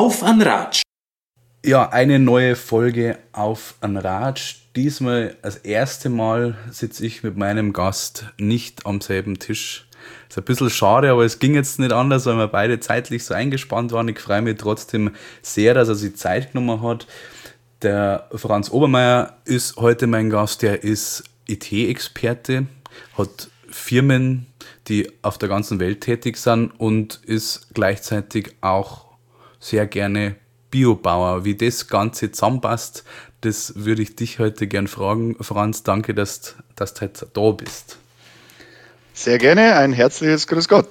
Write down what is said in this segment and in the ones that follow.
Auf an Ratsch! Ja, eine neue Folge auf an Ratsch. Diesmal das erste Mal sitze ich mit meinem Gast nicht am selben Tisch. Ist ein bisschen schade, aber es ging jetzt nicht anders, weil wir beide zeitlich so eingespannt waren. Ich freue mich trotzdem sehr, dass er sich Zeit genommen hat. Der Franz Obermeier ist heute mein Gast. Der ist IT-Experte, hat Firmen, die auf der ganzen Welt tätig sind und ist gleichzeitig auch sehr gerne Biobauer. Wie das Ganze zusammenpasst, das würde ich dich heute gern fragen. Franz, danke, dass du heute da bist. Sehr gerne, ein herzliches Grüß Gott.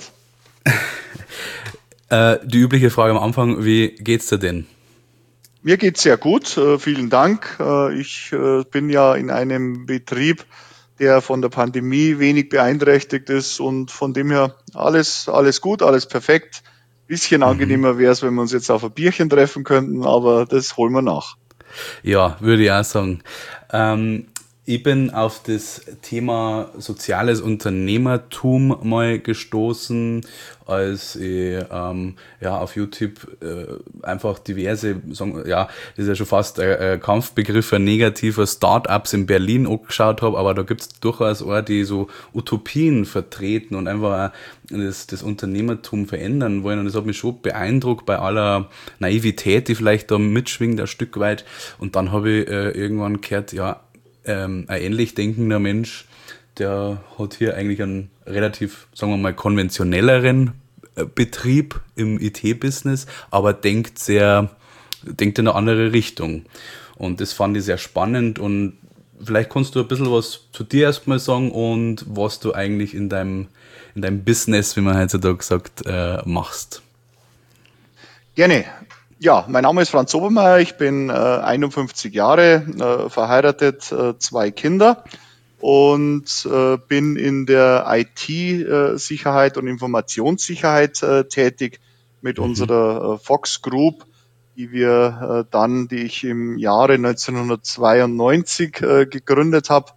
Die übliche Frage am Anfang, wie geht's dir denn? Mir geht's sehr gut, vielen Dank. Ich bin ja in einem Betrieb, der von der Pandemie wenig beeinträchtigt ist und von dem her alles gut, alles perfekt. Bisschen angenehmer wäre es, wenn wir uns jetzt auf ein Bierchen treffen könnten, aber das holen wir nach. Ja, würde ich auch sagen. Ich bin auf das Thema soziales Unternehmertum mal gestoßen, als ich auf YouTube einfach diverse, das ist ja schon fast ein Kampfbegriff, ein negativer Startups in Berlin angeschaut habe, aber da gibt es durchaus auch, die so Utopien vertreten und einfach das Unternehmertum verändern wollen, und das hat mich schon beeindruckt bei aller Naivität, die vielleicht da mitschwingt ein Stück weit. Und dann habe ich irgendwann gehört, ein ähnlich denkender Mensch, der hat hier eigentlich einen relativ, sagen wir mal, konventionelleren Betrieb im IT-Business, aber denkt in eine andere Richtung. Und das fand ich sehr spannend, und vielleicht kannst du ein bisschen was zu dir erstmal sagen und was du eigentlich in deinem Business, wie man heutzutage sagt, machst. Gerne. Ja, mein Name ist Franz Obermeier, ich bin 51 Jahre, verheiratet, 2 Kinder und bin in der IT-Sicherheit und Informationssicherheit tätig mit unserer Fox Group, die ich im Jahre 1992 gegründet habe.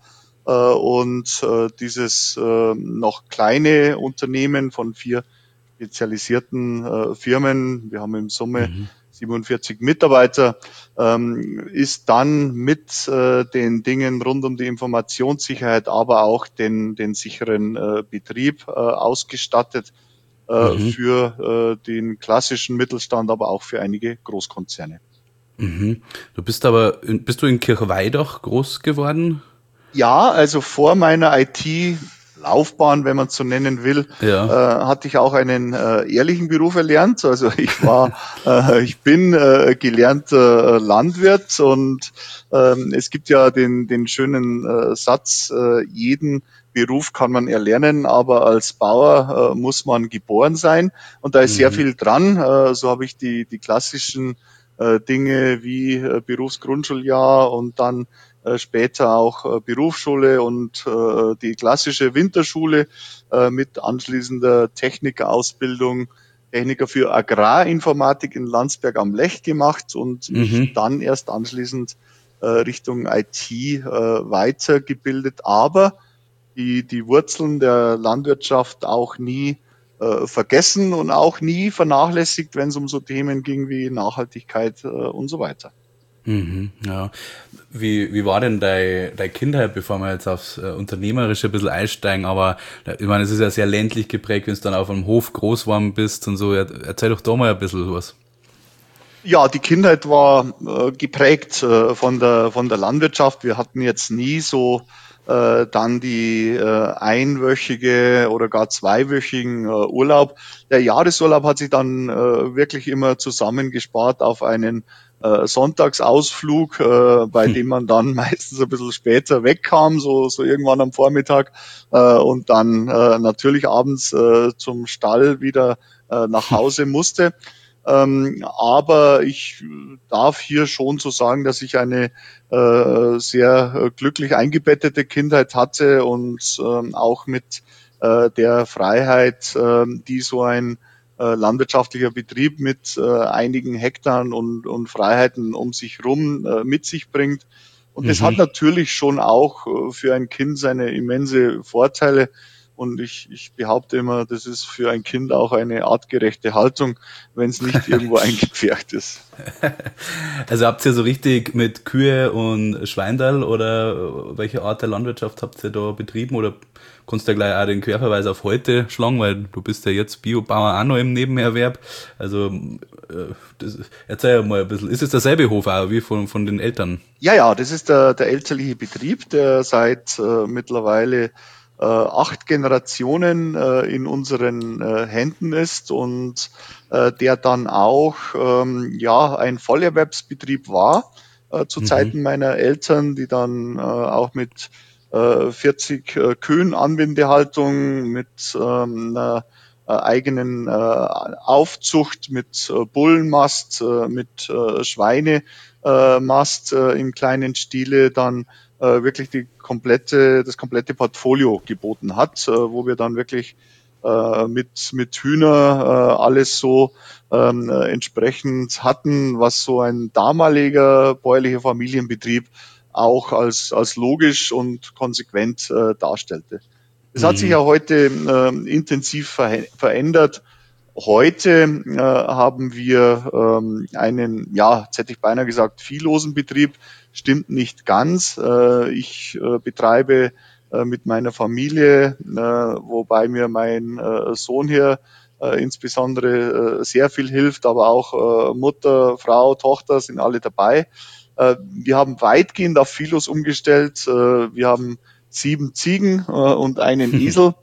Dieses noch kleine Unternehmen von 4 spezialisierten Firmen, wir haben in Summe 47 Mitarbeiter, ist dann mit den Dingen rund um die Informationssicherheit, aber auch den sicheren Betrieb ausgestattet für den klassischen Mittelstand, aber auch für einige Großkonzerne. Bist du in Kirchweidach groß geworden? Ja, also vor meiner IT-Laufbahn, wenn man es so nennen will, hatte ich auch einen ehrlichen Beruf erlernt. Also ich bin gelernter Landwirt, und es gibt ja den schönen Satz, jeden Beruf kann man erlernen, aber als Bauer muss man geboren sein. Und da ist sehr viel dran. So habe ich die klassischen Dinge wie Berufsgrundschuljahr und dann später auch Berufsschule und die klassische Winterschule mit anschließender Technikausbildung, Techniker für Agrarinformatik in Landsberg am Lech gemacht und mich dann erst anschließend Richtung IT weitergebildet, aber die Wurzeln der Landwirtschaft auch nie vergessen und auch nie vernachlässigt, wenn es um so Themen ging wie Nachhaltigkeit und so weiter. Ja. Wie war denn deine Kindheit, bevor wir jetzt aufs Unternehmerische ein bisschen einsteigen? Aber ich meine, es ist ja sehr ländlich geprägt, wenn du dann auf einem Hof groß geworden bist und so. Erzähl doch da mal ein bisschen was. Ja, die Kindheit war geprägt von der Landwirtschaft. Wir hatten jetzt nie so dann die einwöchige oder gar zweiwöchigen Urlaub. Der Jahresurlaub hat sich dann wirklich immer zusammengespart auf einen Sonntagsausflug, bei dem man dann meistens ein bisschen später wegkam, so irgendwann am Vormittag, und dann natürlich abends zum Stall wieder nach Hause musste. Aber ich darf hier schon so sagen, dass ich eine sehr glücklich eingebettete Kindheit hatte und auch mit der Freiheit, die so ein landwirtschaftlicher Betrieb mit einigen Hektar und Freiheiten um sich rum mit sich bringt. Und das hat natürlich schon auch für ein Kind seine immense Vorteile. Und ich behaupte immer, das ist für ein Kind auch eine artgerechte Haltung, wenn es nicht irgendwo eingepfercht ist. Also habt ihr so richtig mit Kühe und Schweindal oder welche Art der Landwirtschaft habt ihr da betrieben oder kannst du gleich auch den Querverweis auf heute schlagen, weil du bist ja jetzt Biobauer auch noch im Nebenerwerb. Also erzähl mal ein bisschen, ist es derselbe Hof auch wie von den Eltern? Ja, das ist der elterliche Betrieb, der seit mittlerweile 8 Generationen in unseren Händen ist und der dann auch ein Vollerwerbsbetrieb war zu Zeiten meiner Eltern, die dann auch mit 40 Kühen Anbindehaltung, mit einer eigenen Aufzucht, mit Bullenmast, mit Schweinemast im kleinen Stile dann wirklich das komplette Portfolio geboten hat, wo wir dann wirklich mit Hühner alles so entsprechend hatten, was so ein damaliger bäuerlicher Familienbetrieb auch als logisch und konsequent darstellte. Es hat sich ja heute intensiv verändert. Heute haben wir einen, jetzt hätte ich beinahe gesagt, viehlosen Betrieb. Stimmt nicht ganz. Ich betreibe mit meiner Familie, wobei mir mein Sohn hier insbesondere sehr viel hilft, aber auch Mutter, Frau, Tochter sind alle dabei. Wir haben weitgehend auf Viehlos umgestellt. Wir haben 7 Ziegen und einen Esel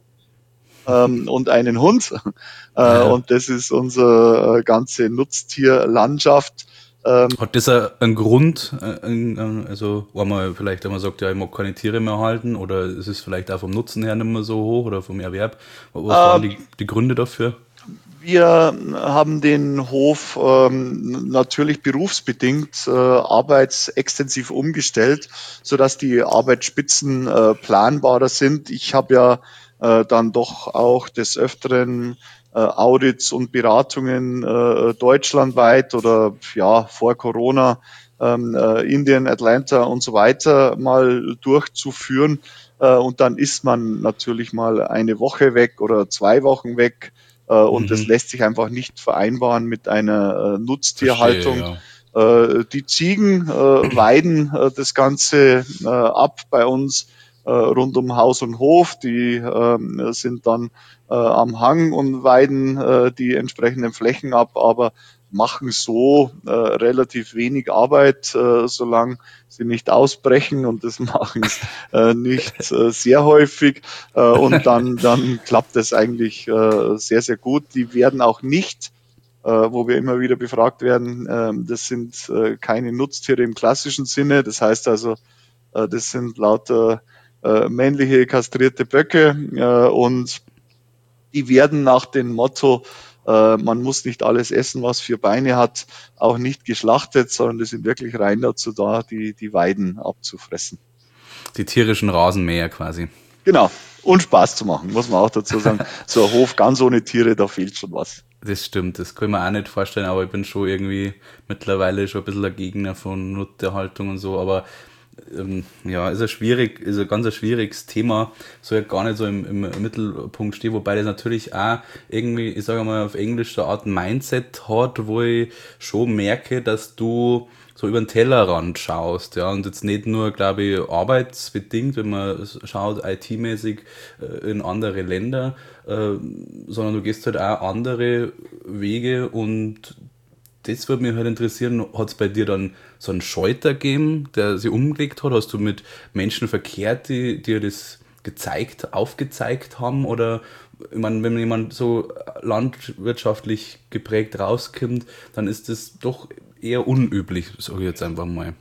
und einen Hund. Und das ist unsere ganze Nutztierlandschaft. Hat das einen Grund, also vielleicht einmal sagt, ja, ich mag keine Tiere mehr halten oder ist es vielleicht auch vom Nutzen her nicht mehr so hoch oder vom Erwerb? Was waren die Gründe dafür? Wir haben den Hof natürlich berufsbedingt arbeitsextensiv umgestellt, sodass die Arbeitsspitzen planbarer sind. Ich habe ja dann doch auch des Öfteren Audits und Beratungen deutschlandweit oder vor Corona Indien, Atlanta und so weiter mal durchzuführen. Und dann ist man natürlich mal eine Woche weg oder 2 Wochen weg. Und das lässt sich einfach nicht vereinbaren mit einer Nutztierhaltung. Verstehe, ja. Die Ziegen weiden das Ganze ab bei uns rund um Haus und Hof. Die sind dann am Hang und weiden die entsprechenden Flächen ab, aber machen so relativ wenig Arbeit, solange sie nicht ausbrechen und das machen sie nicht sehr häufig und dann klappt das eigentlich sehr, sehr gut. Die werden auch nicht, wo wir immer wieder befragt werden, das sind keine Nutztiere im klassischen Sinne, das heißt also, das sind lauter männliche kastrierte Böcke und die werden nach dem Motto, man muss nicht alles essen, was 4 Beine hat, auch nicht geschlachtet, sondern die sind wirklich rein dazu da, die Weiden abzufressen. Die tierischen Rasenmäher quasi. Genau. Und Spaß zu machen, muss man auch dazu sagen. So ein Hof ganz ohne Tiere, da fehlt schon was. Das stimmt, das kann ich mir auch nicht vorstellen, aber ich bin schon irgendwie mittlerweile schon ein bisschen ein Gegner von Nutztierhaltung und so, aber ist ein ganz schwieriges Thema, soll ja gar nicht so im Mittelpunkt stehen, wobei das natürlich auch irgendwie, ich sage mal, auf Englisch so eine Art Mindset hat, wo ich schon merke, dass du so über den Tellerrand schaust, ja, und jetzt nicht nur, glaube ich, arbeitsbedingt, wenn man schaut, IT-mäßig in andere Länder, sondern du gehst halt auch andere Wege und das würde mich halt interessieren, hat es bei dir dann so einen Schalter gegeben, der sich umgelegt hat? Hast du mit Menschen verkehrt, die dir das aufgezeigt haben? Oder, ich meine, wenn jemand so landwirtschaftlich geprägt rauskommt, dann ist das doch eher unüblich, sage ich jetzt einfach mal.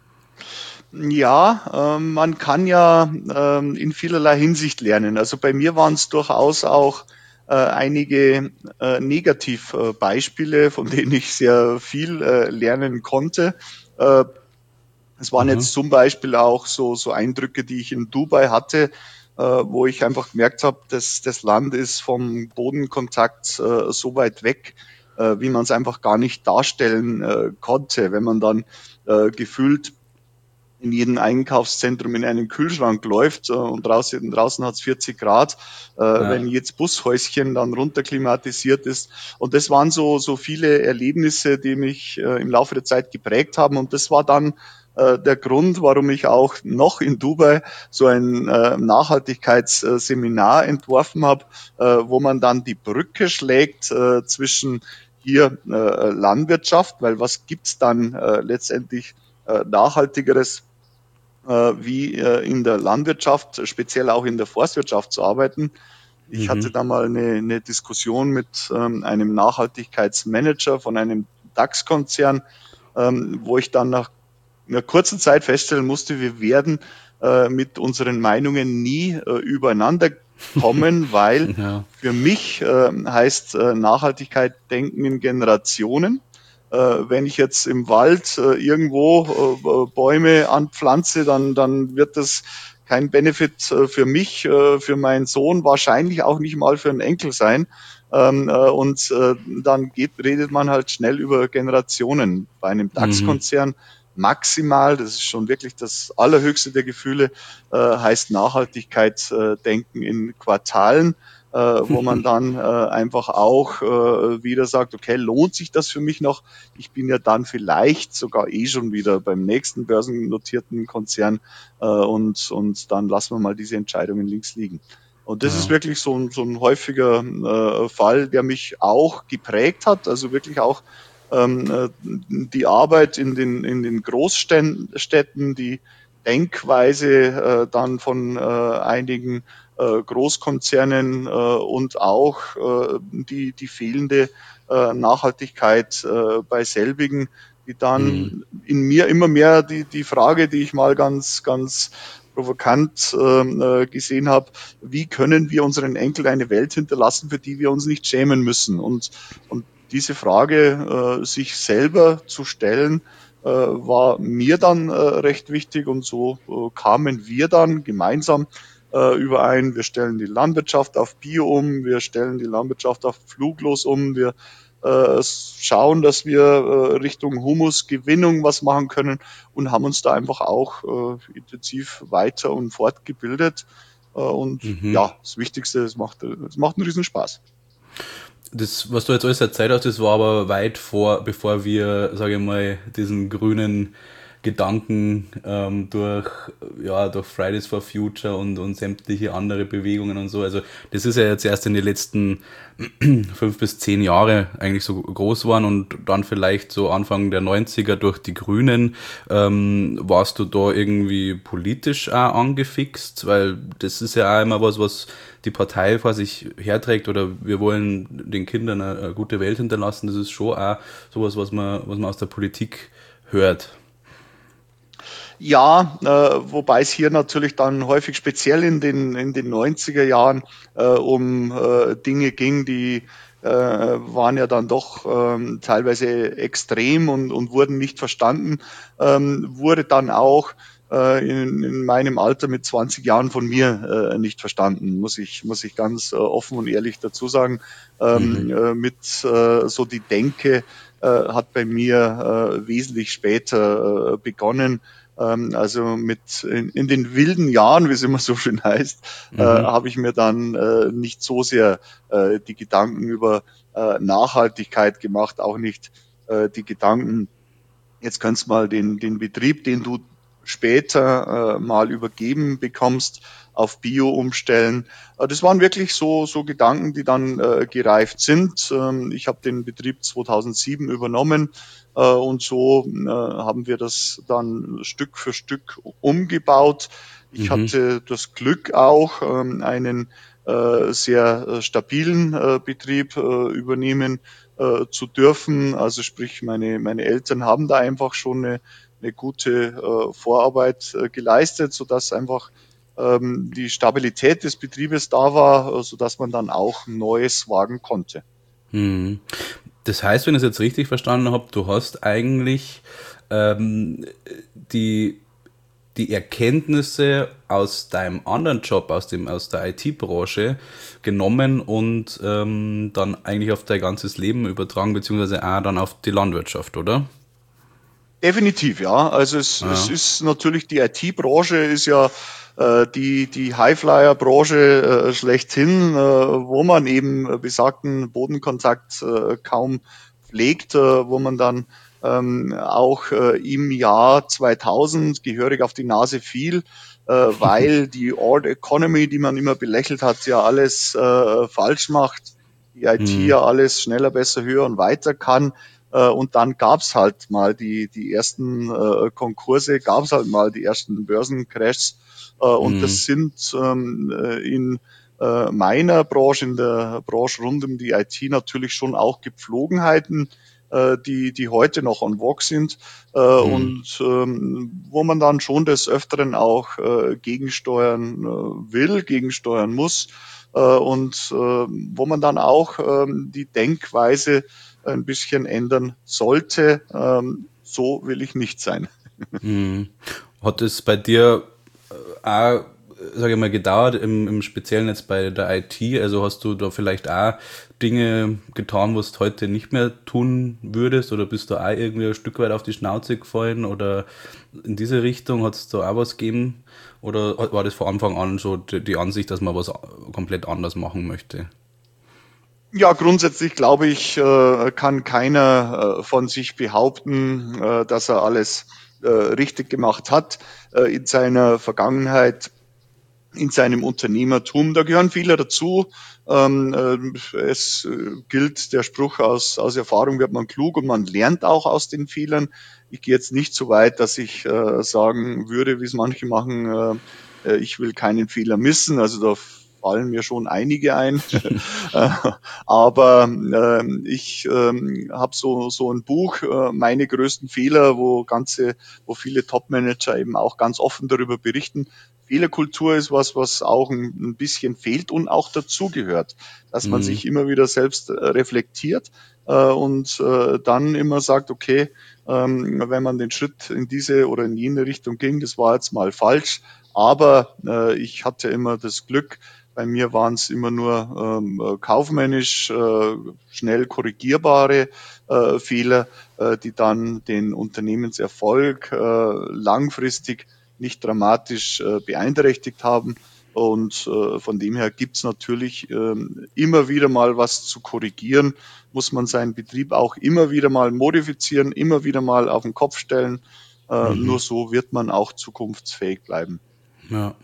Ja, man kann ja in vielerlei Hinsicht lernen. Also bei mir waren es durchaus auch einige Negativbeispiele, von denen ich sehr viel lernen konnte. Äh, Es waren jetzt zum Beispiel auch so Eindrücke, die ich in Dubai hatte, wo ich einfach gemerkt habe, dass das Land ist vom Bodenkontakt so weit weg, wie man es einfach gar nicht darstellen konnte. Wenn man dann gefühlt in jedem Einkaufszentrum in einen Kühlschrank läuft und draußen hat es 40 Grad, wenn jedes Bushäuschen dann runterklimatisiert ist. Und das waren so viele Erlebnisse, die mich im Laufe der Zeit geprägt haben. Und das war dann der Grund, warum ich auch noch in Dubai so ein Nachhaltigkeitsseminar entworfen habe, wo man dann die Brücke schlägt zwischen hier Landwirtschaft, weil was gibt's dann letztendlich nachhaltigeres wie in der Landwirtschaft, speziell auch in der Forstwirtschaft zu arbeiten. Ich hatte da mal eine Diskussion mit einem Nachhaltigkeitsmanager von einem DAX-Konzern, wo ich dann nach einer kurzen Zeit feststellen musste, wir werden mit unseren Meinungen nie übereinander kommen, weil für mich heißt Nachhaltigkeit denken in Generationen. Wenn ich jetzt im Wald irgendwo Bäume anpflanze, dann wird das kein Benefit für mich, für meinen Sohn, wahrscheinlich auch nicht mal für einen Enkel sein. Und dann redet man halt schnell über Generationen. Bei einem DAX-Konzern maximal, das ist schon wirklich das allerhöchste der Gefühle, heißt Nachhaltigkeit denken in Quartalen, wo man dann einfach auch wieder sagt, okay, lohnt sich das für mich noch? Ich bin ja dann vielleicht sogar schon wieder beim nächsten börsennotierten Konzern und dann lassen wir mal diese Entscheidungen links liegen. Und das ist wirklich so ein häufiger Fall, der mich auch geprägt hat, also wirklich auch die Arbeit in den Großstädten, die Denkweise dann von einigen Großkonzernen und auch die fehlende Nachhaltigkeit bei selbigen, die dann in mir immer mehr die Frage, die ich mal ganz provokant gesehen habe, wie können wir unseren Enkeln eine Welt hinterlassen, für die wir uns nicht schämen müssen? Und diese Frage sich selber zu stellen, war mir dann recht wichtig und so kamen wir dann gemeinsam überein, wir stellen die Landwirtschaft auf Bio um, wir stellen die Landwirtschaft auf fluglos um, wir schauen, dass wir Richtung Humusgewinnung was machen können und haben uns da einfach auch intensiv weiter und fortgebildet. Und ja, das Wichtigste, es macht einen Riesenspaß. Das, was du jetzt alles erzählt hast, das war aber weit vor, bevor wir, sage ich mal, diesen grünen Gedanken durch Fridays for Future und sämtliche andere Bewegungen und so. Also das ist ja jetzt erst in den letzten 5 bis 10 Jahre eigentlich so groß geworden und dann vielleicht so Anfang der 90er durch die Grünen. Warst du da irgendwie politisch auch angefixt? Weil das ist ja auch immer was die Partei vor sich herträgt oder wir wollen den Kindern eine gute Welt hinterlassen. Das ist schon auch sowas, was man aus der Politik hört. Ja, wobei es hier natürlich dann häufig speziell in den 90er Jahren um Dinge ging, die waren ja dann doch teilweise extrem und wurden nicht verstanden, wurde dann auch in meinem Alter mit 20 Jahren von mir nicht verstanden, muss ich ganz offen und ehrlich dazu sagen. Mit so die Denke hat bei mir wesentlich später begonnen. Also in den wilden Jahren, wie es immer so schön heißt, habe ich mir dann nicht so sehr die Gedanken über Nachhaltigkeit gemacht, auch nicht die Gedanken, jetzt kannst du mal den Betrieb, den du später mal übergeben bekommst, auf Bio umstellen. Das waren wirklich so Gedanken, die dann gereift sind. Ich habe den Betrieb 2007 übernommen und so haben wir das dann Stück für Stück umgebaut. Ich hatte das Glück auch, einen sehr stabilen Betrieb übernehmen zu dürfen. Also sprich, meine Eltern haben da einfach schon eine gute Vorarbeit geleistet, sodass einfach die Stabilität des Betriebes da war, sodass man dann auch Neues wagen konnte. Das heißt, wenn ich es jetzt richtig verstanden habe, du hast eigentlich die Erkenntnisse aus deinem anderen Job, aus der IT-Branche genommen und dann eigentlich auf dein ganzes Leben übertragen, beziehungsweise auch dann auf die Landwirtschaft, oder? Definitiv, ja. Also es ist natürlich, die IT-Branche ist ja die Highflyer-Branche schlechthin, wo man eben besagten Bodenkontakt kaum pflegt, wo man dann auch im Jahr 2000 gehörig auf die Nase fiel, weil die Old Economy, die man immer belächelt hat, ja alles falsch macht, die IT ja alles schneller, besser, höher und weiter kann. Und dann gab's halt mal die ersten Konkurse, gab's halt mal die ersten Börsencrashs. Und das sind in meiner Branche, in der Branche rund um die IT natürlich schon auch Gepflogenheiten, die heute noch en vogue sind und wo man dann schon des Öfteren auch gegensteuern will, gegensteuern muss und wo man dann auch die Denkweise ein bisschen ändern sollte. So will ich nicht sein. Hat es bei dir auch, sage ich mal, gedauert, im Speziellen jetzt bei der IT? Also hast du da vielleicht auch Dinge getan, was du heute nicht mehr tun würdest? Oder bist du auch irgendwie ein Stück weit auf die Schnauze gefallen? Oder in diese Richtung hat es da auch was gegeben? Oder war das von Anfang an so die Ansicht, dass man was komplett anders machen möchte? Ja, grundsätzlich glaube ich, kann keiner von sich behaupten, dass er alles richtig gemacht hat in seiner Vergangenheit, in seinem Unternehmertum. Da gehören viele dazu. Es gilt der Spruch, aus Erfahrung wird man klug und man lernt auch aus den Fehlern. Ich gehe jetzt nicht so weit, dass ich sagen würde, wie es manche machen, ich will keinen Fehler missen. Also da fallen mir schon einige ein. Aber ich habe so ein Buch, meine größten Fehler, wo viele Top-Manager eben auch ganz offen darüber berichten. Fehlerkultur ist was auch ein bisschen fehlt und auch dazugehört, dass man sich immer wieder selbst reflektiert und dann immer sagt, okay, wenn man den Schritt in diese oder in jene Richtung ging, das war jetzt mal falsch, aber ich hatte immer das Glück, bei mir waren es immer nur kaufmännisch schnell korrigierbare Fehler, die dann den Unternehmenserfolg langfristig nicht dramatisch beeinträchtigt haben. Und von dem her gibt's natürlich immer wieder mal was zu korrigieren, muss man seinen Betrieb auch immer wieder mal modifizieren, immer wieder mal auf den Kopf stellen. Nur so wird man auch zukunftsfähig bleiben. Ja.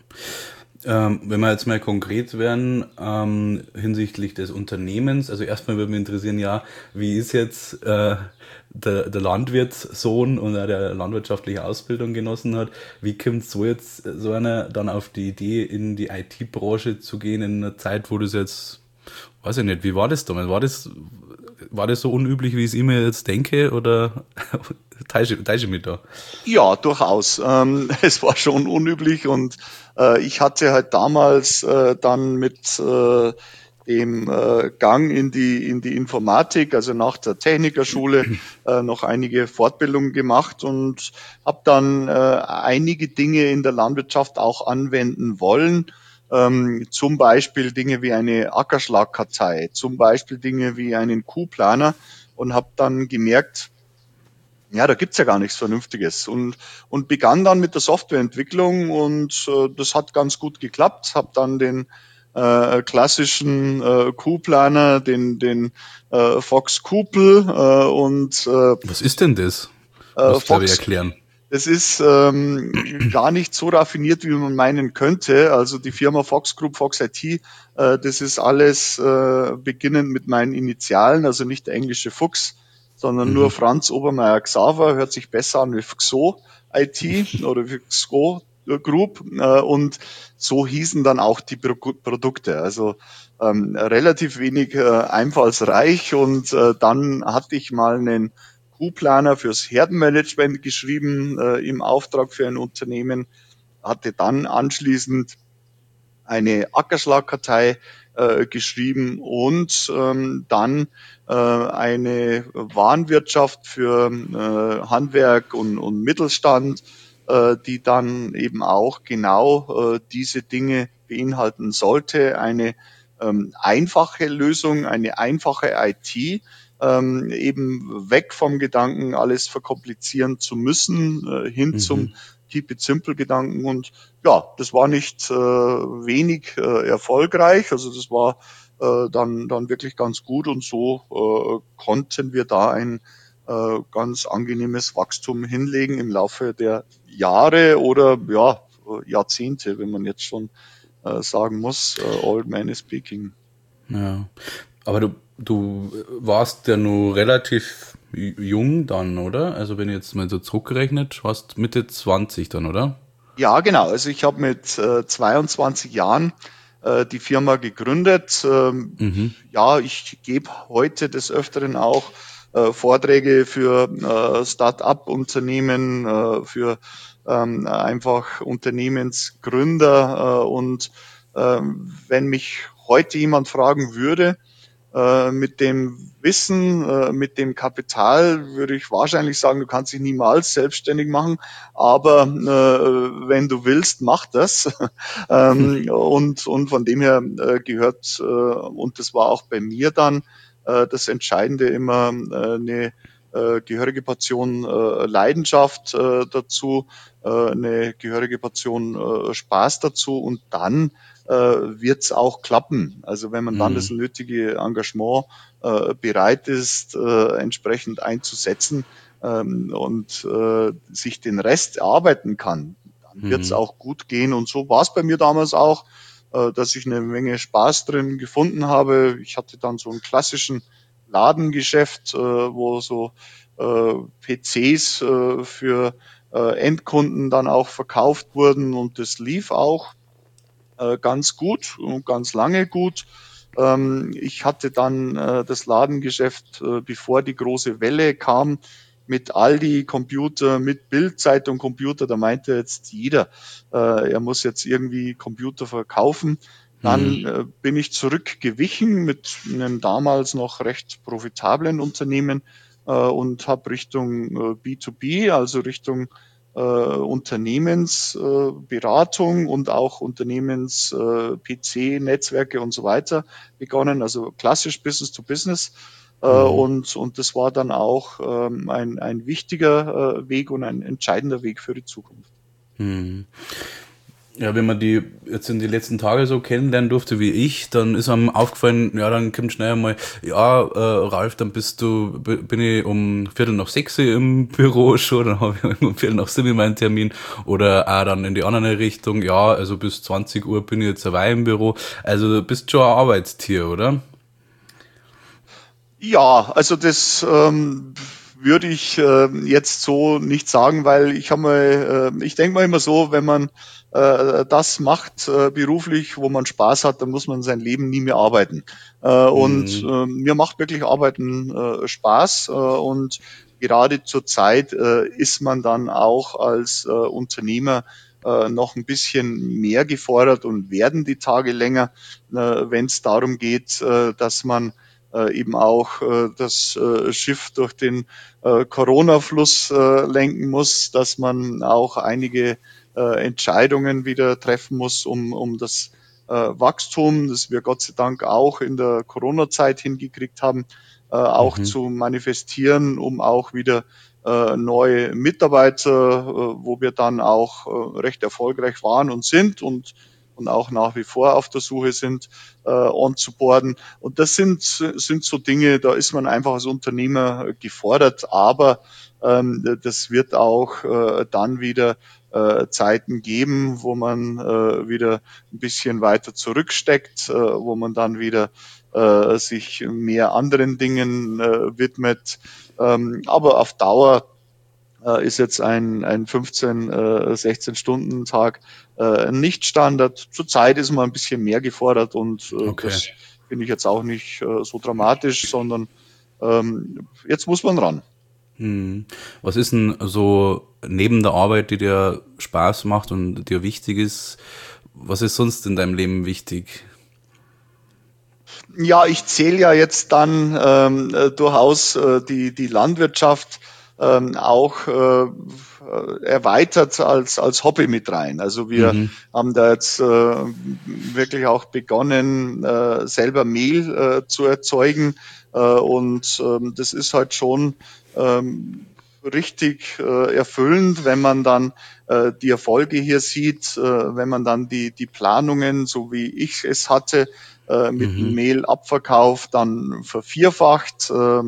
Wenn wir jetzt mal konkret werden hinsichtlich des Unternehmens, also erstmal würde mich interessieren, ja, wie ist jetzt der Landwirtssohn und der landwirtschaftliche Ausbildung genossen hat, wie kommt so jetzt so einer dann auf die Idee, in die IT-Branche zu gehen in einer Zeit, wo das jetzt, weiß ich nicht, wie war das damals? War das so unüblich, wie ich es immer jetzt denke, oder täusche ich mich da? Ja, durchaus. Es war schon unüblich und ich hatte halt damals dann mit dem Gang in die Informatik, also nach der Technikerschule, noch einige Fortbildungen gemacht und habe dann einige Dinge in der Landwirtschaft auch anwenden wollen. Zum Beispiel Dinge wie eine Ackerschlagkartei, zum Beispiel Dinge wie einen Kuhplaner und habe dann gemerkt, ja, da gibt's ja gar nichts Vernünftiges und begann dann mit der Softwareentwicklung und das hat ganz gut geklappt. Habe dann den klassischen Q-Planer, den Fox Kupel Was ist denn das? Musst du, glaube ich, Fox. erklären. Das ist gar nicht so raffiniert, wie man meinen könnte. Also die Firma Fox Group, Fox IT, das ist alles beginnend mit meinen Initialen, also nicht der englische Fuchs, sondern nur Franz Obermeier Xaver, hört sich besser an wie XO IT oder wie XO Group und so hießen dann auch die Produkte. Also relativ wenig einfallsreich und dann hatte ich mal einen Q-Planer fürs Herdenmanagement geschrieben im Auftrag für ein Unternehmen, hatte dann anschließend eine Ackerschlagkartei geschrieben und dann eine Warenwirtschaft für Handwerk und Mittelstand, die dann eben auch genau diese Dinge beinhalten sollte. Eine einfache Lösung, eine einfache IT, eben weg vom Gedanken, alles verkomplizieren zu müssen, hin zum Keep it simple Gedanken. Und ja, das war nicht wenig erfolgreich. Also das war dann wirklich ganz gut, und so konnten wir da ein ganz angenehmes Wachstum hinlegen im Laufe der Jahre oder ja, Jahrzehnte, wenn man jetzt schon sagen muss, old man is speaking. Ja, aber du warst ja nur relativ jung dann, oder? Also wenn ich jetzt mal so zurückgerechnet, warst Mitte 20 dann, oder? Ja, genau. Also ich habe mit 22 Jahren die Firma gegründet. Ja, ich gebe heute des Öfteren auch Vorträge für Start-up-Unternehmen, für einfach Unternehmensgründer. Und wenn mich heute jemand fragen würde, mit dem Wissen, mit dem Kapital würde ich wahrscheinlich sagen, du kannst dich niemals selbstständig machen, aber wenn du willst, mach das. Und von dem her gehört, und das war auch bei mir dann das Entscheidende, immer eine gehörige Portion Leidenschaft dazu, eine gehörige Portion Spaß dazu, und dann wird's auch klappen. Also wenn man dann das nötige Engagement bereit ist, entsprechend einzusetzen und sich den Rest erarbeiten kann, dann wird's auch gut gehen. Und so war es bei mir damals auch, dass ich eine Menge Spaß drin gefunden habe. Ich hatte dann so einen klassischen Ladengeschäft, wo so PCs für Endkunden dann auch verkauft wurden, und das lief auch ganz gut und ganz lange gut. Ich hatte dann das Ladengeschäft, bevor die große Welle kam, mit Aldi Computer, mit Bild-Zeitung Computer. Da meinte jetzt jeder, er muss jetzt irgendwie Computer verkaufen. Dann bin ich zurückgewichen mit einem damals noch recht profitablen Unternehmen und habe Richtung B2B, also Richtung Unternehmensberatung und auch Unternehmens-PC-Netzwerke und so weiter begonnen, also klassisch Business to Business. Und das war dann auch ein wichtiger Weg und ein entscheidender Weg für die Zukunft. Ja, wenn man die jetzt in die letzten Tage so kennenlernen durfte wie ich, dann ist einem aufgefallen, ja, dann kommt schnell einmal, ja, Ralf, dann bin ich um 5:45 im Büro schon, dann habe ich um 6:45 meinen Termin, oder auch dann in die andere Richtung, ja, also bis 20 Uhr bin ich jetzt eine Weile im Büro, also du bist schon ein Arbeitstier, oder? Ja, also das würde ich jetzt so nicht sagen, weil ich denke mal immer so, wenn man das macht beruflich, wo man Spaß hat, dann muss man sein Leben nie mehr arbeiten. Und mir macht wirklich Arbeiten Spaß, und gerade zur Zeit ist man dann auch als Unternehmer noch ein bisschen mehr gefordert und werden die Tage länger, wenn es darum geht, dass man eben auch das Schiff durch den Corona-Fluss lenken muss, dass man auch einige Entscheidungen wieder treffen muss, um das Wachstum, das wir Gott sei Dank auch in der Corona-Zeit hingekriegt haben, auch zu manifestieren, um auch wieder neue Mitarbeiter, wo wir dann auch recht erfolgreich waren und sind, und auch nach wie vor auf der Suche sind, onzuboarden. Und das sind so Dinge, da ist man einfach als Unternehmer gefordert, aber das wird auch dann wieder Zeiten geben, wo man wieder ein bisschen weiter zurücksteckt, wo man dann wieder sich mehr anderen Dingen widmet. Aber auf Dauer ist jetzt ein 16-Stunden-Tag nicht Standard. Zurzeit ist man ein bisschen mehr gefordert, und Okay. das finde ich jetzt auch nicht so dramatisch, sondern jetzt muss man ran. Was ist denn so neben der Arbeit, die dir Spaß macht und dir wichtig ist, was ist sonst in deinem Leben wichtig? Ja, ich zähle ja jetzt dann durchaus die Landwirtschaft auch erweitert als Hobby mit rein. Also wir haben da jetzt wirklich auch begonnen, selber Mehl zu erzeugen. Und das ist halt schon richtig erfüllend, wenn man dann die Erfolge hier sieht, wenn man dann die Planungen, so wie ich es hatte, mit dem Mehlabverkauf dann vervierfacht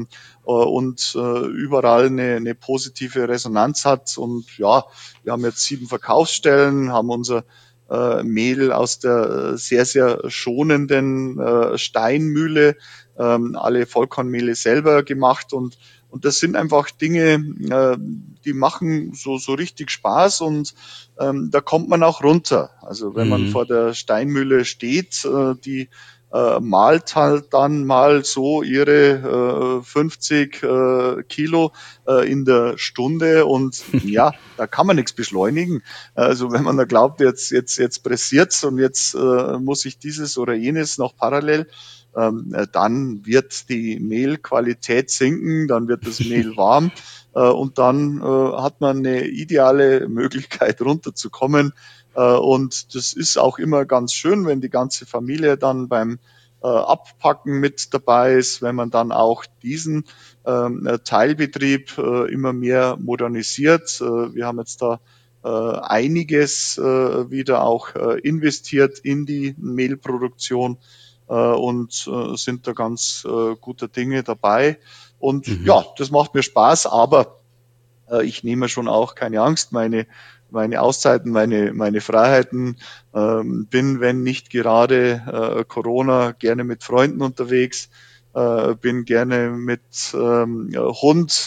und überall eine positive Resonanz hat. Und ja, wir haben jetzt 7 Verkaufsstellen, haben unser Mehl aus der sehr, sehr schonenden Steinmühle, alle Vollkornmehle selber gemacht und das sind einfach Dinge, die machen so richtig Spaß und da kommt man auch runter. Also wenn man vor der Steinmühle steht, die malt halt dann mal so ihre 50 Kilo in der Stunde und ja, da kann man nichts beschleunigen. Also wenn man da glaubt, jetzt pressiert's und jetzt muss ich dieses oder jenes noch parallel, dann wird die Mehlqualität sinken, dann wird das Mehl warm und dann hat man eine ideale Möglichkeit runterzukommen. Und das ist auch immer ganz schön, wenn die ganze Familie dann beim Abpacken mit dabei ist, wenn man dann auch diesen Teilbetrieb immer mehr modernisiert. Wir haben jetzt da einiges wieder auch investiert in die Mehlproduktion und sind da ganz guter Dinge dabei. Und ja, das macht mir Spaß, aber ich nehme schon auch keine Angst, meine Auszeiten, meine Freiheiten, bin, wenn nicht gerade Corona, gerne mit Freunden unterwegs, bin gerne mit Hund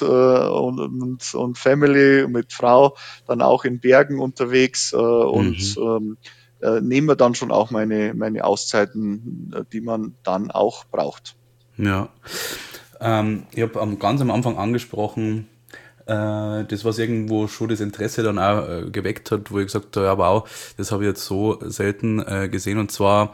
und Family, mit Frau, dann auch in Bergen unterwegs und nehme dann schon auch meine Auszeiten, die man dann auch braucht. Ja, ich habe ganz am Anfang angesprochen, das, was irgendwo schon das Interesse dann auch geweckt hat, wo ich gesagt habe, ja wow, das habe ich jetzt so selten gesehen, und zwar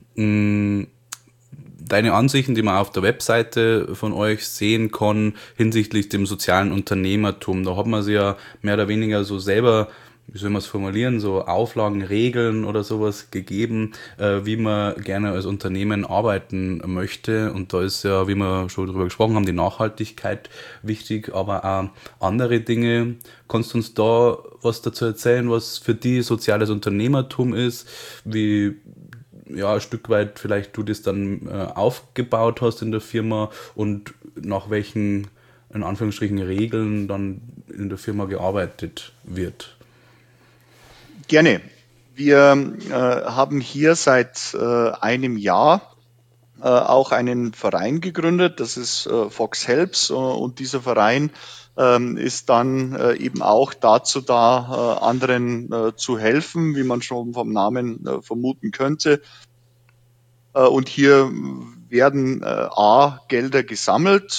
deine Ansichten, die man auf der Webseite von euch sehen kann hinsichtlich dem sozialen Unternehmertum. Da hat man sich ja mehr oder weniger so selber, wie soll man es formulieren, so Auflagen, Regeln oder sowas gegeben, wie man gerne als Unternehmen arbeiten möchte. Und da ist ja, wie wir schon drüber gesprochen haben, die Nachhaltigkeit wichtig, aber auch andere Dinge. Kannst du uns da was dazu erzählen, was für die soziales Unternehmertum ist, wie ja, ein Stück weit vielleicht du das dann aufgebaut hast in der Firma und nach welchen, in Anführungsstrichen, Regeln dann in der Firma gearbeitet wird? Gerne. Wir haben hier seit einem Jahr auch einen Verein gegründet, das ist Fox Helps und dieser Verein ist dann eben auch dazu da, anderen zu helfen, wie man schon vom Namen vermuten könnte. Und hier werden Gelder gesammelt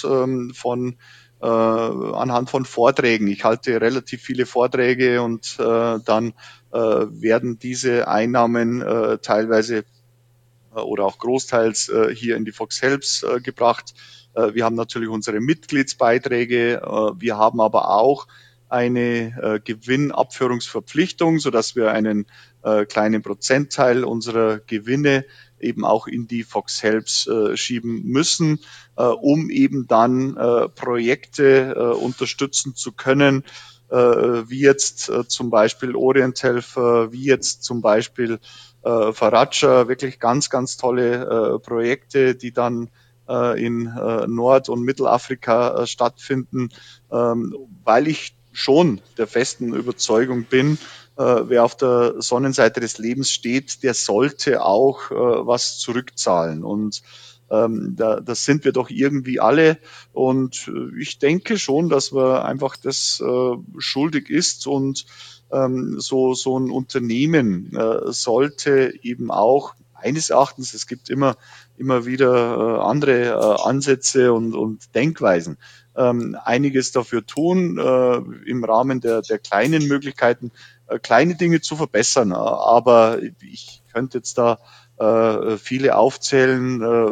anhand von Vorträgen. Ich halte relativ viele Vorträge und dann werden diese Einnahmen teilweise oder auch großteils hier in die Fox Helps gebracht. Wir haben natürlich unsere Mitgliedsbeiträge. Wir haben aber auch eine Gewinnabführungsverpflichtung, sodass wir einen kleinen Prozentteil unserer Gewinne eben auch in die Fox Helps schieben müssen, um eben dann Projekte unterstützen zu können, wie jetzt zum Beispiel Orienthelfer, wie jetzt zum Beispiel Faratscha, wirklich ganz, ganz tolle Projekte, die dann in Nord- und Mittelafrika stattfinden, weil ich schon der festen Überzeugung bin, wer auf der Sonnenseite des Lebens steht, der sollte auch was zurückzahlen. Und das sind wir doch irgendwie alle. Und ich denke schon, dass wir einfach das schuldig ist und so ein Unternehmen sollte eben auch meines Erachtens, es gibt immer wieder andere Ansätze und Denkweisen, einiges dafür tun, im Rahmen der kleinen Möglichkeiten, kleine Dinge zu verbessern. Aber ich könnte jetzt da viele aufzählen,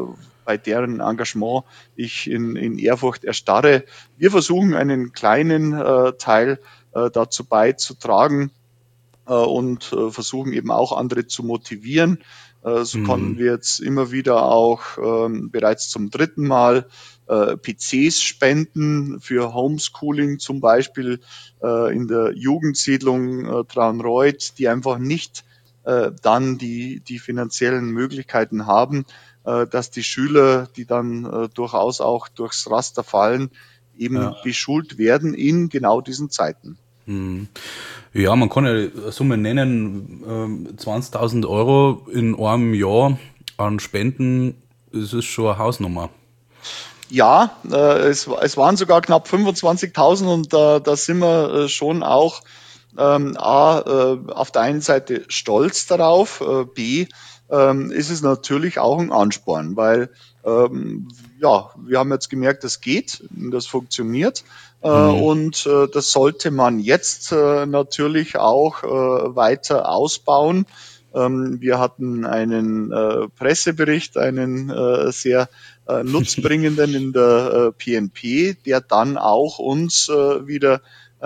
bei deren Engagement ich in Ehrfurcht erstarre. Wir versuchen einen kleinen Teil dazu beizutragen und versuchen eben auch andere zu motivieren. So konnten wir jetzt immer wieder auch bereits zum 3. Mal PCs spenden für Homeschooling, zum Beispiel in der Jugendsiedlung Traunreut, die einfach nicht dann die finanziellen Möglichkeiten haben, dass die Schüler, die dann durchaus auch durchs Raster fallen, eben beschult werden in genau diesen Zeiten. Ja, man kann ja eine Summe nennen, 20.000 Euro in einem Jahr an Spenden, das ist schon eine Hausnummer. Ja, es waren sogar knapp 25.000 und da sind wir schon auch auf der einen Seite stolz darauf, B, ist es natürlich auch ein Ansporn, weil ja, wir haben jetzt gemerkt, das geht, das funktioniert und das sollte man jetzt natürlich auch weiter ausbauen. Wir hatten einen Pressebericht, einen sehr nutzbringenden in der PNP, der dann auch uns wieder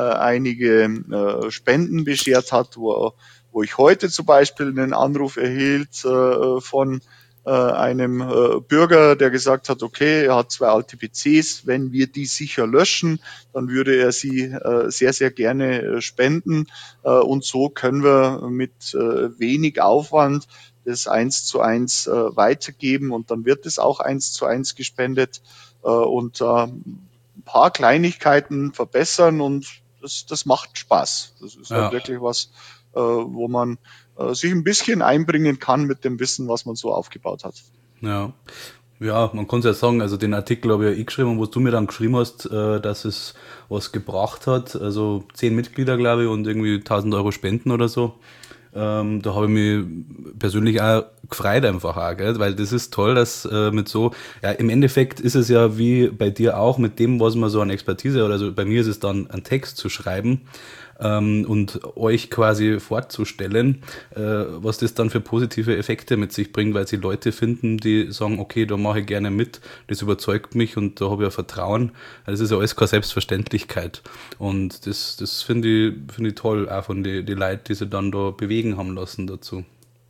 einige Spenden beschert hat, wo ich heute zum Beispiel einen Anruf erhielt von einem Bürger, der gesagt hat, okay, er hat 2 alte PCs, wenn wir die sicher löschen, dann würde er sie sehr, sehr gerne spenden und so können wir mit wenig Aufwand das 1:1 weitergeben und dann wird es auch 1:1 gespendet und ein paar Kleinigkeiten verbessern und das macht Spaß. Das ist halt wirklich was, wo man sich ein bisschen einbringen kann mit dem Wissen, was man so aufgebaut hat. Ja. Ja, man kann es ja sagen, also den Artikel habe ich geschrieben, wo du mir dann geschrieben hast, dass es was gebracht hat. Also 10 Mitglieder, glaube ich, und irgendwie 1.000 Euro Spenden oder so. Da habe ich mich persönlich auch gefreut einfach auch, gell? Weil das ist toll, dass mit so, ja, im Endeffekt ist es ja wie bei dir auch mit dem, was man so an Expertise hat, also bei mir ist es dann, einen Text zu schreiben und euch quasi vorzustellen, was das dann für positive Effekte mit sich bringt, weil sie Leute finden, die sagen, okay, da mache ich gerne mit, das überzeugt mich und da habe ich ja Vertrauen. Das ist ja alles keine Selbstverständlichkeit. Und das finde ich toll, auch von die Leute, die sich dann da bewegen haben lassen dazu.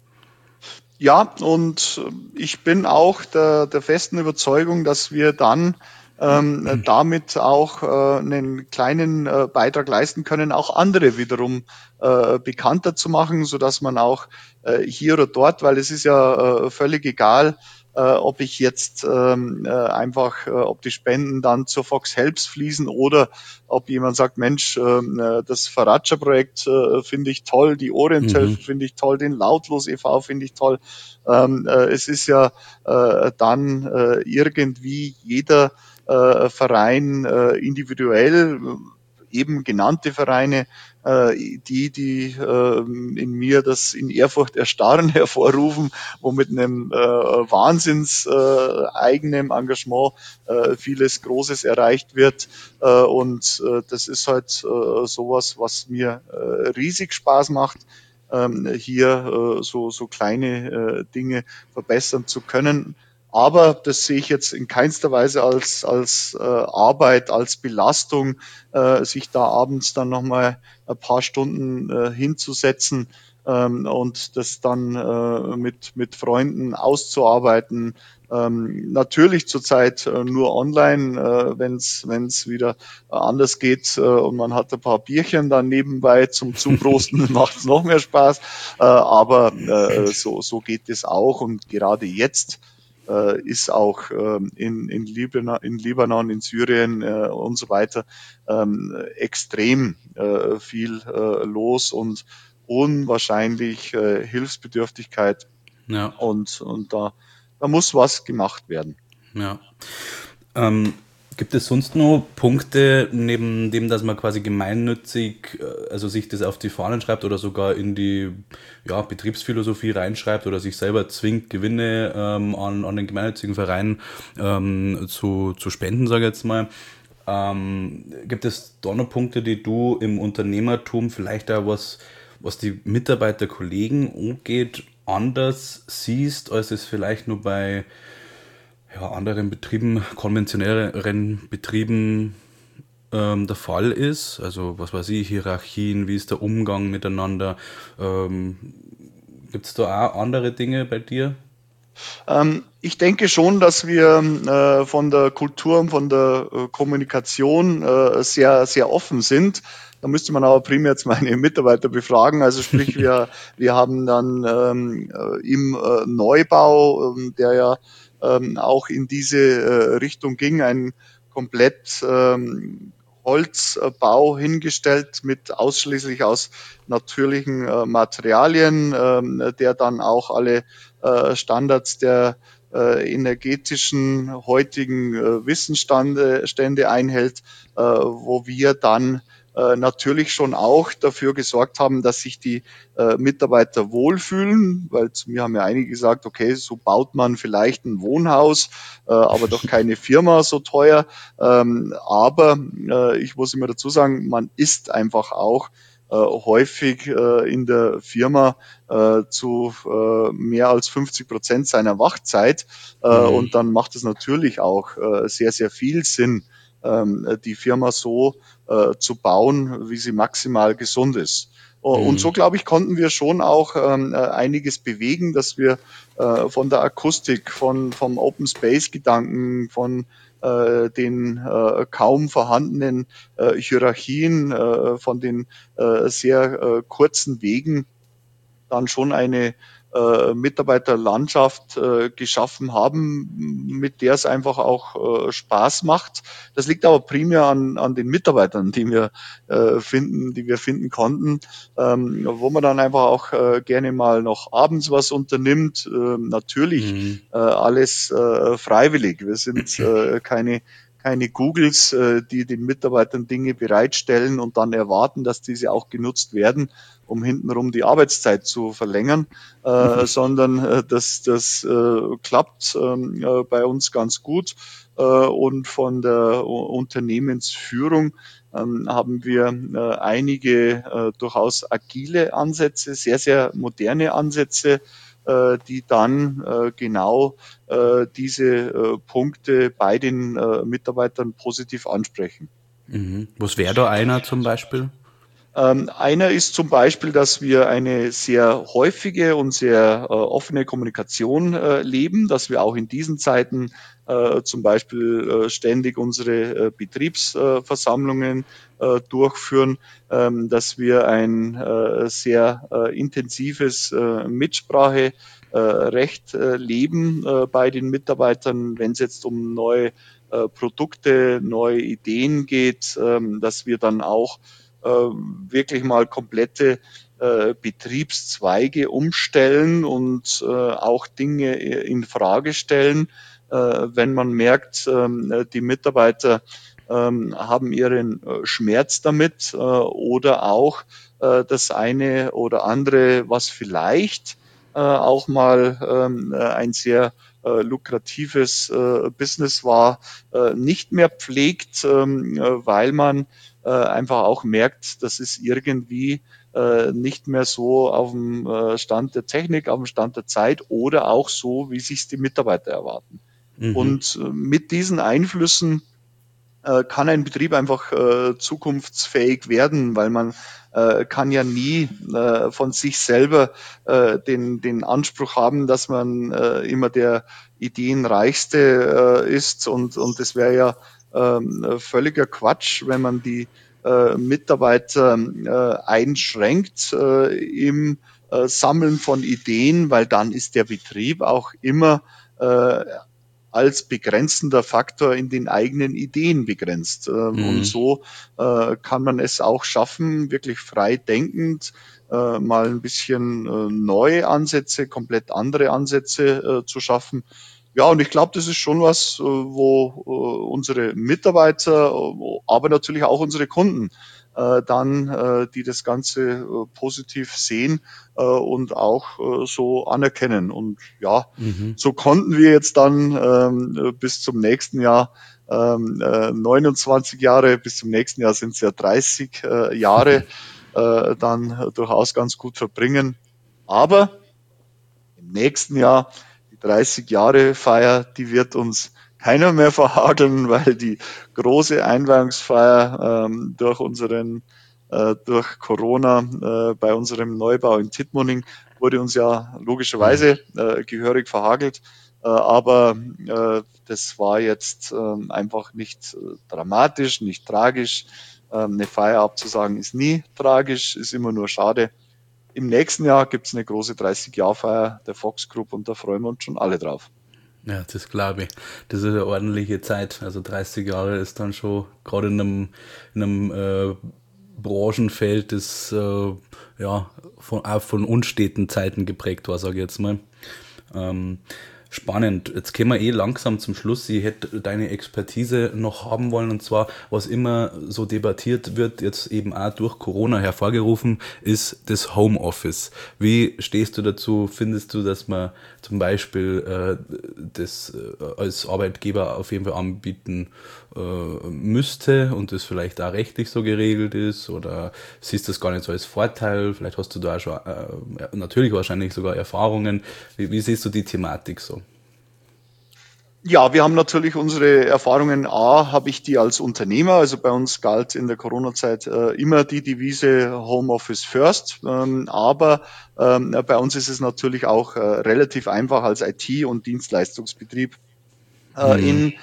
Ja, und ich bin auch der festen Überzeugung, dass wir dann damit auch einen kleinen Beitrag leisten können, auch andere wiederum bekannter zu machen, so dass man auch hier oder dort, weil es ist ja völlig egal, ob ich jetzt einfach, ob die Spenden dann zur Fox Helps fließen oder ob jemand sagt, Mensch, das Faratscha-Projekt finde ich toll, die Orienthilfe finde ich toll, den Lautlos e.V. finde ich toll. Es ist ja dann irgendwie jeder Verein individuell, eben genannte Vereine, die in mir das in Ehrfurcht erstarren hervorrufen, wo mit einem wahnsinns eigenem Engagement vieles Großes erreicht wird. Und das ist halt sowas, was mir riesig Spaß macht, hier so kleine Dinge verbessern zu können. Aber das sehe ich jetzt in keinster Weise als Arbeit, als Belastung, sich da abends dann nochmal ein paar Stunden hinzusetzen und das dann mit Freunden auszuarbeiten. Natürlich zurzeit nur online, wenn es wieder anders geht und man hat ein paar Bierchen dann nebenbei zum Zuprosten, macht es noch mehr Spaß. Aber so geht es auch und gerade jetzt ist auch in Libanon, in Syrien und so weiter extrem viel los und unwahrscheinlich Hilfsbedürftigkeit. Ja. Und da muss was gemacht werden. Ja. Gibt es sonst noch Punkte, neben dem, dass man quasi gemeinnützig, also sich das auf die Fahnen schreibt oder sogar in die Betriebsphilosophie reinschreibt oder sich selber zwingt, Gewinne an den gemeinnützigen Verein zu spenden, sage ich jetzt mal. Gibt es da noch Punkte, die du im Unternehmertum vielleicht auch was die Mitarbeiter, Kollegen angeht, anders siehst, als es vielleicht nur bei ja, anderen Betrieben, konventionelleren Betrieben der Fall ist. Also was weiß ich, Hierarchien, wie ist der Umgang miteinander? Ähm, Gibt es da auch andere Dinge bei dir? Ich denke schon, dass wir von der Kultur und von der Kommunikation sehr, sehr offen sind. Da müsste man aber primär jetzt meine Mitarbeiter befragen. Also sprich, wir haben dann im Neubau, der ja auch in diese Richtung ging, ein komplett Holzbau hingestellt mit ausschließlich aus natürlichen Materialien, der dann auch alle Standards der energetischen heutigen Wissensstände einhält, wo wir dann natürlich schon auch dafür gesorgt haben, dass sich die Mitarbeiter wohlfühlen, weil zu mir haben ja einige gesagt, okay, so baut man vielleicht ein Wohnhaus, aber doch keine Firma so teuer. Aber ich muss immer dazu sagen, man ist einfach auch häufig in der Firma zu mehr als 50% seiner Wachzeit. Mhm. Und dann macht es natürlich auch sehr, sehr viel Sinn, die Firma so zu bauen, wie sie maximal gesund ist. Und Mhm. so, glaube ich, konnten wir schon auch einiges bewegen, dass wir von der Akustik, vom Open Space Gedanken, von den kaum vorhandenen Hierarchien, von den sehr kurzen Wegen dann schon eine Mitarbeiterlandschaft geschaffen haben, mit der es einfach auch Spaß macht. Das liegt aber primär an den Mitarbeitern, die wir finden konnten, wo man dann einfach auch gerne mal noch abends was unternimmt. Natürlich Mhm. alles freiwillig. Wir sind keine Googles, die den Mitarbeitern Dinge bereitstellen und dann erwarten, dass diese auch genutzt werden, um hintenrum die Arbeitszeit zu verlängern, sondern das klappt bei uns ganz gut. Und von der Unternehmensführung haben wir einige durchaus agile Ansätze, sehr, sehr moderne Ansätze, die dann genau diese Punkte bei den Mitarbeitern positiv ansprechen. Mhm. Was wäre da einer zum Beispiel? Einer ist zum Beispiel, dass wir eine sehr häufige und sehr offene Kommunikation leben, dass wir auch in diesen Zeiten zum Beispiel ständig unsere Betriebsversammlungen durchführen, dass wir ein sehr intensives Mitspracherecht leben bei den Mitarbeitern, wenn es jetzt um neue Produkte, neue Ideen geht, dass wir dann auch wirklich mal komplette Betriebszweige umstellen und auch Dinge in Frage stellen, wenn man merkt, die Mitarbeiter haben ihren Schmerz damit oder auch das eine oder andere, was vielleicht auch mal ein sehr lukratives Business war, nicht mehr pflegt, weil man einfach auch merkt, das ist irgendwie nicht mehr so auf dem Stand der Technik, auf dem Stand der Zeit oder auch so, wie sich die Mitarbeiter erwarten. Mhm. Und mit diesen Einflüssen kann ein Betrieb einfach zukunftsfähig werden, weil man kann ja nie von sich selber den Anspruch haben, dass man immer der ideenreichste ist und das wäre ja völliger Quatsch, wenn man die Mitarbeiter einschränkt im Sammeln von Ideen, weil dann ist der Betrieb auch immer als begrenzender Faktor in den eigenen Ideen begrenzt. Und Mhm. so kann man es auch schaffen, wirklich frei denkend mal ein bisschen neue Ansätze, komplett andere Ansätze zu schaffen. Ja, und ich glaube, das ist schon was, wo unsere Mitarbeiter, aber natürlich auch unsere Kunden dann, die das Ganze positiv sehen und auch so anerkennen. Und ja, Mhm. so konnten wir jetzt dann bis zum nächsten Jahr 29 Jahre, bis zum nächsten Jahr sind es ja 30 Jahre, dann durchaus ganz gut verbringen. Aber im nächsten Jahr, die Die 30-Jahre-Feier, die wird uns keiner mehr verhageln, weil die große Einweihungsfeier durch Corona bei unserem Neubau in Tittmoning wurde uns ja logischerweise gehörig verhagelt. Aber das war jetzt einfach nicht dramatisch, nicht tragisch. Eine Feier abzusagen ist nie tragisch, ist immer nur schade. Im nächsten Jahr gibt es eine große 30-Jahr-Feier der Fox Group und da freuen wir uns schon alle drauf. Ja, das glaube ich. Das ist eine ordentliche Zeit. Also 30 Jahre ist dann schon gerade in einem Branchenfeld, das ja auch von unsteten Zeiten geprägt war, sage ich jetzt mal. Ähm, Spannend. Jetzt kommen wir langsam zum Schluss. Ich hätte deine Expertise noch haben wollen, und zwar, was immer so debattiert wird, jetzt eben auch durch Corona hervorgerufen, ist das Homeoffice. Wie stehst du dazu? Findest du, dass man zum Beispiel das als Arbeitgeber auf jeden Fall anbieten müsste und das vielleicht auch rechtlich so geregelt ist, oder siehst du das gar nicht so als Vorteil? Vielleicht hast du da auch schon natürlich wahrscheinlich sogar Erfahrungen. Wie siehst du die Thematik so? Ja, wir haben natürlich unsere Erfahrungen. A, habe ich die als Unternehmer. Also bei uns galt in der Corona-Zeit immer die Devise Homeoffice First. Aber bei uns ist es natürlich auch relativ einfach als IT- und Dienstleistungsbetrieb Hm. in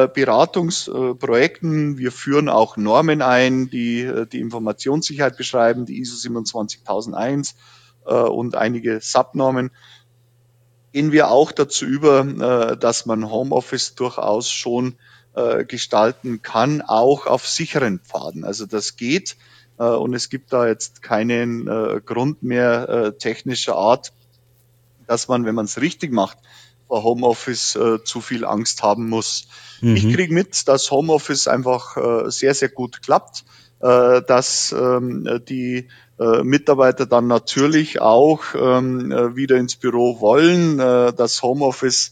Beratungsprojekten. Wir führen auch Normen ein, die Informationssicherheit beschreiben, die ISO 27001 und einige Subnormen. Gehen wir auch dazu über, dass man Homeoffice durchaus schon gestalten kann, auch auf sicheren Pfaden. Also das geht und es gibt da jetzt keinen Grund mehr technischer Art, dass man, wenn man es richtig macht, vor Homeoffice zu viel Angst haben muss. Ich Mhm. kriege mit, dass Homeoffice einfach sehr, sehr gut klappt, dass die Mitarbeiter dann natürlich auch wieder ins Büro wollen, dass Homeoffice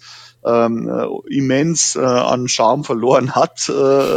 immens an Charme verloren hat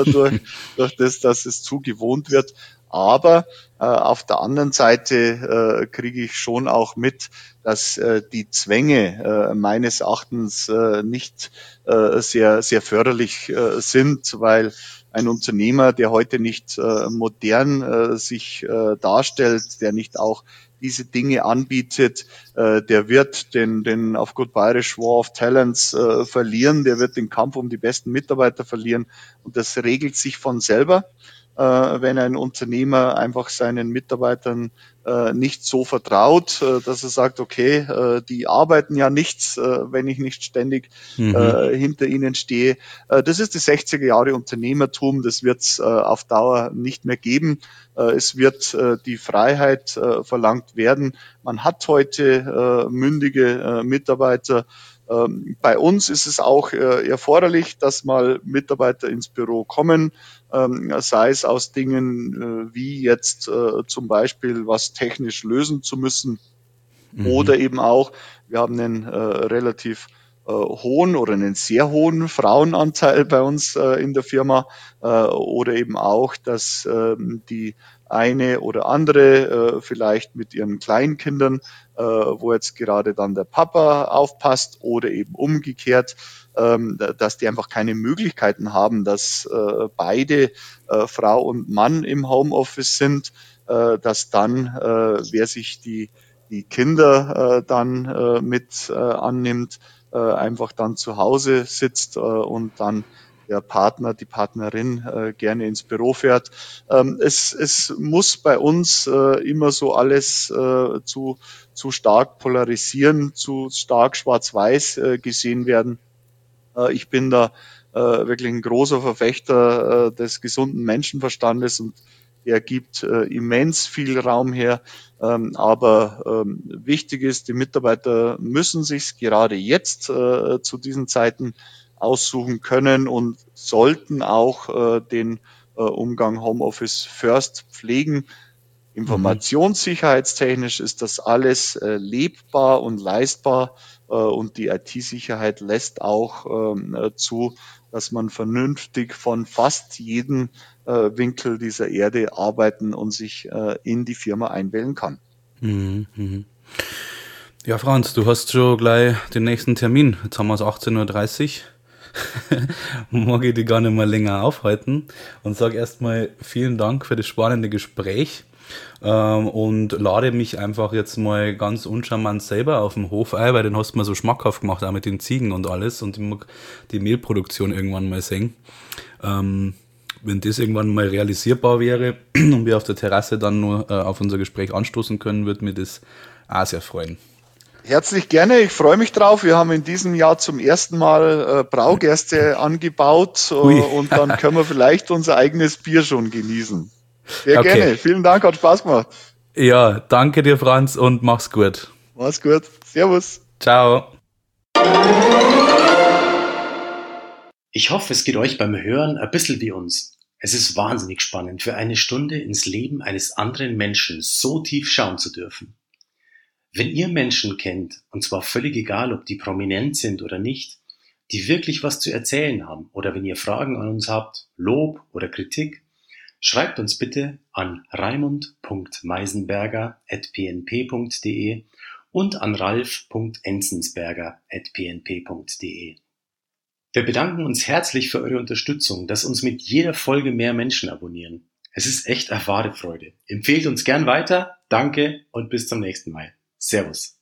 durch das, dass es zu gewohnt wird. Aber auf der anderen Seite kriege ich schon auch mit, dass die Zwänge meines Erachtens nicht sehr, sehr förderlich sind, weil ein Unternehmer, der heute nicht modern sich darstellt, der nicht auch diese Dinge anbietet, der wird den auf gut bayerisch War of Talents verlieren, der wird den Kampf um die besten Mitarbeiter verlieren und das regelt sich von selber, wenn ein Unternehmer einfach seinen Mitarbeitern nicht so vertraut, dass er sagt, okay, die arbeiten ja nichts, wenn ich nicht ständig Mhm. hinter ihnen stehe. Das ist die 60er Jahre Unternehmertum, das wird es auf Dauer nicht mehr geben. Es wird die Freiheit verlangt werden. Man hat heute mündige Mitarbeiter. Bei uns ist es auch erforderlich, dass mal Mitarbeiter ins Büro kommen, sei es aus Dingen wie jetzt zum Beispiel was technisch lösen zu müssen Mhm. oder eben auch, wir haben einen relativ hohen oder einen sehr hohen Frauenanteil bei uns in der Firma oder eben auch, dass die eine oder andere vielleicht mit ihren Kleinkindern, wo jetzt gerade dann der Papa aufpasst oder eben umgekehrt, dass die einfach keine Möglichkeiten haben, dass beide Frau und Mann im Homeoffice sind, dass dann, wer sich die Kinder dann mit annimmt, einfach dann zu Hause sitzt und dann der Partner, die Partnerin gerne ins Büro fährt. Es muss bei uns immer so alles zu stark polarisieren, zu stark schwarz-weiß gesehen werden. Ich bin da wirklich ein großer Verfechter des gesunden Menschenverstandes und der gibt immens viel Raum her. Aber wichtig ist, die Mitarbeiter müssen sich gerade jetzt zu diesen Zeiten aussuchen können und sollten auch den Umgang Homeoffice First pflegen. Mhm. Informationssicherheitstechnisch ist das alles lebbar und leistbar und die IT-Sicherheit lässt auch zu, dass man vernünftig von fast jedem Winkel dieser Erde arbeiten und sich in die Firma einwählen kann. Mhm. Mhm. Ja, Franz, du hast schon gleich den nächsten Termin. Jetzt haben wir es 18:30 Uhr. Mag ich dich gar nicht mal länger aufhalten und sage erstmal vielen Dank für das spannende Gespräch und lade mich einfach jetzt mal ganz uncharmant selber auf dem Hof ein, weil den hast du mir so schmackhaft gemacht, auch mit den Ziegen und alles, und ich mag die Mehlproduktion irgendwann mal sehen. Wenn das irgendwann mal realisierbar wäre und wir auf der Terrasse dann nur auf unser Gespräch anstoßen können, würde mir das auch sehr freuen. Herzlich gerne, ich freue mich drauf. Wir haben in diesem Jahr zum ersten Mal Braugerste angebaut und dann können wir vielleicht unser eigenes Bier schon genießen. Sehr gerne, vielen Dank, hat Spaß gemacht. Ja, danke dir, Franz, und mach's gut. Mach's gut, servus. Ciao. Ich hoffe, es geht euch beim Hören ein bisschen wie uns. Es ist wahnsinnig spannend, für eine Stunde ins Leben eines anderen Menschen so tief schauen zu dürfen. Wenn ihr Menschen kennt, und zwar völlig egal, ob die prominent sind oder nicht, die wirklich was zu erzählen haben, oder wenn ihr Fragen an uns habt, Lob oder Kritik, schreibt uns bitte an raimund.meisenberger@pnp.de und an ralf.enzensberger@pnp.de. Wir bedanken uns herzlich für eure Unterstützung, dass uns mit jeder Folge mehr Menschen abonnieren. Es ist echt eine wahre Freude. Empfehlt uns gern weiter, danke und bis zum nächsten Mal. Servus.